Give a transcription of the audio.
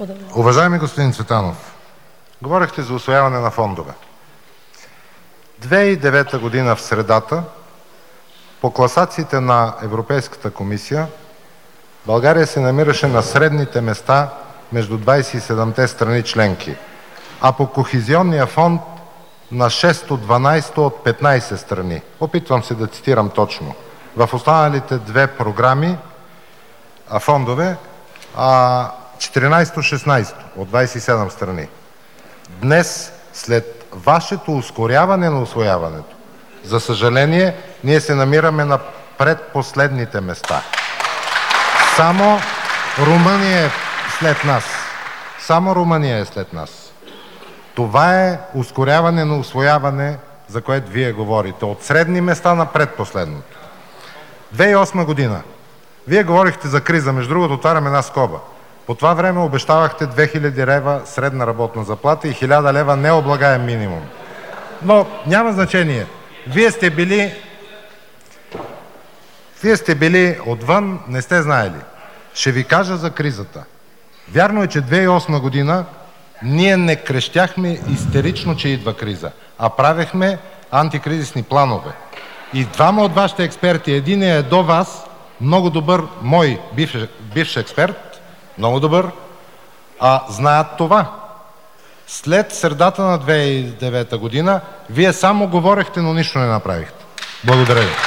Уважаеми господин Цветанов, говорихте за усвояване на фондове. 2009 година в средата по класациите на Европейската комисия България се намираше на средните места между 27-те страни членки, а по Кохезионния фонд на 6-12 от 15 страни. Опитвам се да цитирам точно. В останалите две програми, фондове, 14-16 от 27 страни. Днес, след вашето ускоряване на усвояването, за съжаление, ние се намираме на предпоследните места. Само Румъния е след нас. Само Румъния е след нас. Това е ускоряване на усвояване, за което вие говорите. От средни места на предпоследното. 2008 година. Вие говорихте за криза. Между другото, отварям една скоба. По това време обещавахте 2000 лева средна работна заплата и 1000 лева необлагаем минимум. Но няма значение. Вие сте били отвън, не сте знаели. Ще ви кажа за кризата. Вярно е, че 2008 година ние не крещяхме истерично, че идва криза, а правехме антикризисни планове. И двама от вашите експерти, един е до вас, много добър, мой бивш експерт, много добър, знаят това. След средата на 2009 година, вие само говорехте, но нищо не направихте. Благодаря ви.